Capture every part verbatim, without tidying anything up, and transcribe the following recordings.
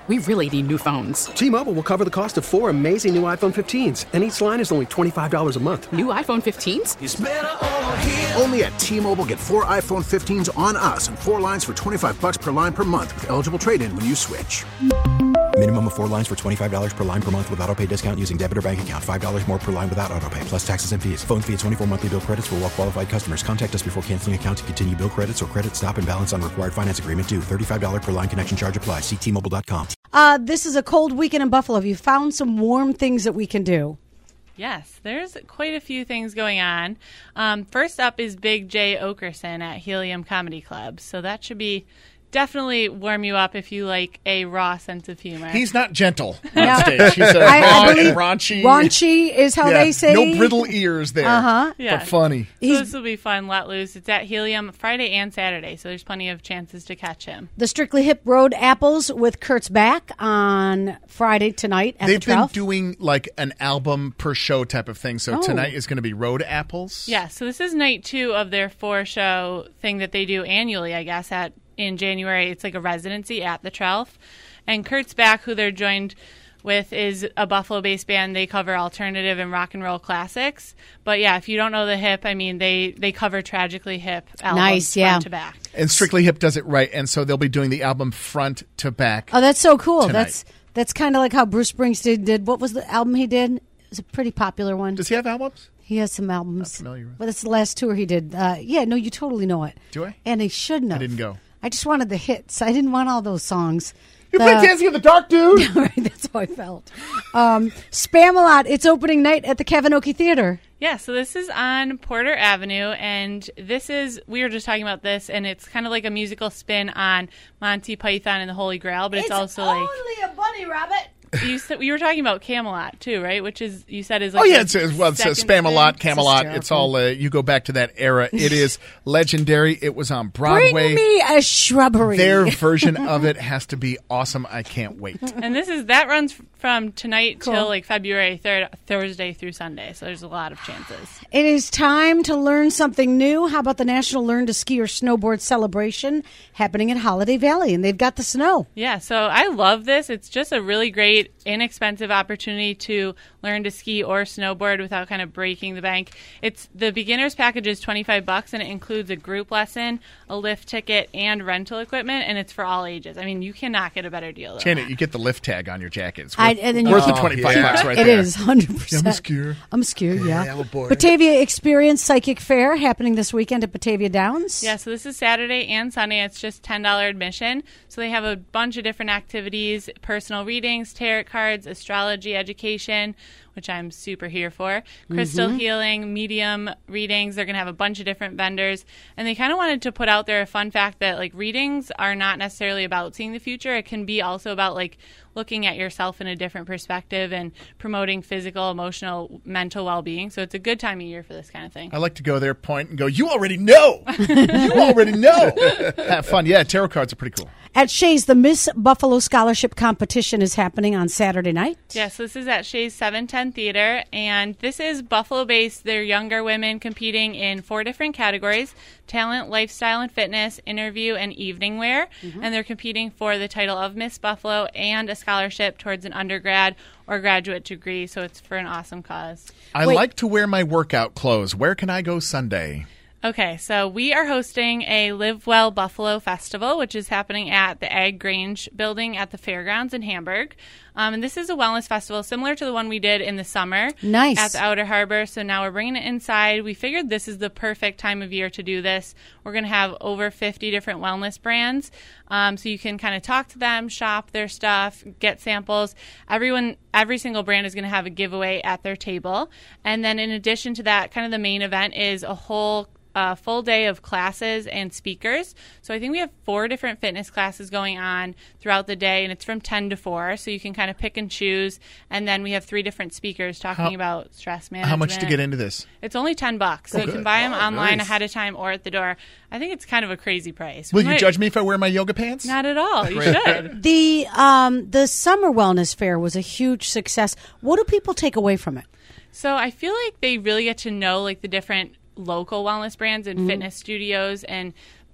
We really need new phones. T-Mobile will cover the cost of four amazing new iPhone fifteens, and each line is only twenty-five dollars a month. New iPhone fifteens? It's better over here. Only at T-Mobile, get four iPhone fifteens on us and four lines for twenty-five dollars per line per month with eligible trade-in when you switch. Minimum of four lines for twenty-five dollars per line per month with autopay discount using debit or bank account. five dollars more per line without autopay, plus taxes and fees. Phone fee at twenty-four monthly bill credits for well-qualified customers. Contact us before canceling account to continue bill credits or credit stop and balance on required finance agreement due. thirty-five dollars per line connection charge applies. See T Mobile dot com. Uh, this is a cold weekend in Buffalo. Have you found some warm things that we can do? Yes, there's quite a few things going on. Um, first up is Big Jay Okerson at Helium Comedy Club. So that should be definitely warm you up if you like a raw sense of humor. He's not gentle on Yeah. stage. He's a I- I raw believe and raunchy. Raunchy is how Yeah, they say. No brittle ears there. Uh-huh. Yeah. But funny. So He's- this will be fun, let loose. It's at Helium Friday and Saturday, so there's plenty of chances to catch him. The Strictly Hip Road Apples with Kurt's back on Friday tonight at They've the been twelfth. doing like an album per show type of thing. So Oh. tonight is going to be Road Apples. Yeah, so this is night two of their four-show thing that they do annually, I guess, at in January. It's like a residency at the twelfth. And Kurt's back, who they're joined with, is a Buffalo-based band. They cover alternative and rock and roll classics. But yeah, if you don't know the Hip, I mean, they, they cover Tragically Hip albums Nice, yeah. front to back. And Strictly Hip does it right. And so they'll be doing the album front to back. Oh, that's so cool. Tonight. That's that's kind of like how Bruce Springsteen did. What was the album he did? It was a pretty popular one. Does he have albums? He has some albums. Not familiar with. But it's the last tour he did. Uh, yeah, no, you totally know it. Do I? And he shouldn't have. I didn't go. I just wanted the hits. I didn't want all those songs. You The- play Dancing in the Dark, dude? Right, that's how I felt. Um, Spam-A-Lot, it's opening night at the Kavinoky Theater. Yeah, so this is on Porter Avenue, and this is, we were just talking about this, and it's kind of like a musical spin on Monty Python and the Holy Grail, but it's, also like, a bunny rabbit. you said, we were talking about Camelot too, right? Which is, you said is like Oh, yeah. the It's, it's, well, it's a second Spam-A-Lot, spin. Camelot. Hysterical. It's all, uh, you go back to that era. It is legendary. It was on Broadway. Bring me a shrubbery. Their version of it has to be awesome. I can't wait. And this is, that runs from tonight Cool. till like February third, Thursday through Sunday, so there's a lot of chances. It is time to learn something new. How about the National Learn to Ski or Snowboard Celebration happening at Holiday Valley? And they've got the snow. Yeah, so I love this. It's just a really great, inexpensive opportunity to learn to ski or snowboard without kind of breaking the bank. It's the beginner's package is twenty-five bucks, and it includes a group lesson, a lift ticket, and rental equipment, and it's for all ages. I mean, you cannot get a better deal than Janet, that. you get the lift tag on your jacket. It's worth, I- and then you worth keep- the twenty-five keep- bucks right It there. is, one hundred percent. Yeah, I'm a skier. I'm a skier, yeah. Yeah, I'm a boy. Batavia Experience Psychic Fair happening this weekend at Batavia Downs. Yeah, so this is Saturday and Sunday. It's just ten dollars admission. So they have a bunch of different activities, personal readings, tarot cards, astrology education, which I'm super here for, crystal Mm-hmm. healing, medium readings. They're going to have a bunch of different vendors. And they kind of wanted to put out there a fun fact that, like, readings are not necessarily about seeing the future. It can be also about, like, looking at yourself in a different perspective and promoting physical, emotional, mental well-being. So it's a good time of year for this kind of thing. I like to go there, point, and go, you already know. You already know. Have fun. Yeah, tarot cards are pretty cool. At Shays, the Miss Buffalo Scholarship Competition is happening on Saturday night. Yeah, so this is at Shays seven ten Theater, and this is Buffalo-based. They're younger women competing in four different categories: talent, lifestyle and fitness, interview, and evening wear. Mm-hmm. And they're competing for the title of Miss Buffalo and a scholarship towards an undergrad or graduate degree, so it's for an awesome cause. I Wait. like to wear my workout clothes. Where can I go Sunday? Okay, so we are hosting a Live Well Buffalo Festival, which is happening at the Ag Grange building at the Fairgrounds in Hamburg. Um, and this is a wellness festival similar to the one we did in the summer Nice. at the Outer Harbor. So now we're bringing it inside. We figured this is the perfect time of year to do this. We're going to have over fifty different wellness brands. Um, so you can kind of talk to them, shop their stuff, get samples. Everyone, every single brand is going to have a giveaway at their table. And then in addition to that, kind of the main event is a whole a full day of classes and speakers. So I think we have four different fitness classes going on throughout the day, and it's from ten to four. So you can kind of pick and choose. And then we have three different speakers talking How- about stress management. How much to get into this? It's only ten bucks. So Oh, you can good. buy them Oh, online nice. ahead of time or at the door. I think it's kind of a crazy price. Will We you might- judge me if I wear my yoga pants? Not at all. You Great. should. The um, the Summer Wellness Fair was a huge success. What do people take away from it? So I feel like they really get to know like the different local wellness brands and fitness studios and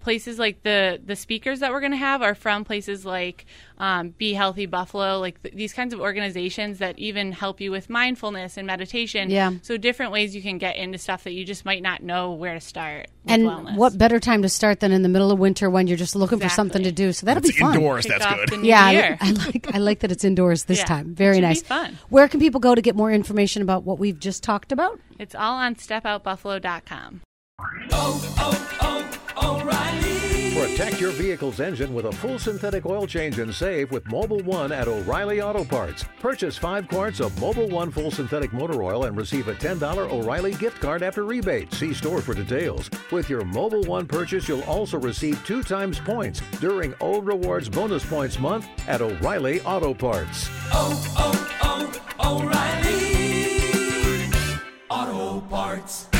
places like the the speakers that we're going to have are from places like um, Be Healthy Buffalo, like th- these kinds of organizations that even help you with mindfulness and meditation. Yeah. So different ways you can get into stuff that you just might not know where to start with And wellness. what better time to start than in the middle of winter when you're just looking for Exactly. something to do? So that'll It's be fun. indoors. Kick That's off good. the new Yeah, I, year. I like I like that it's indoors this Yeah, time. Very it should be nice. fun. Where can people go to get more information about what we've just talked about? It's all on step out buffalo dot com. Protect your vehicle's engine with a full synthetic oil change and save with Mobile One at O'Reilly Auto Parts. Purchase five quarts of Mobile One full synthetic motor oil and receive a ten dollars O'Reilly gift card after rebate. See store for details. With your Mobile One purchase, you'll also receive two times points during O Rewards Bonus Points Month at O'Reilly Auto Parts. Oh, oh, oh, O'Reilly Auto Parts.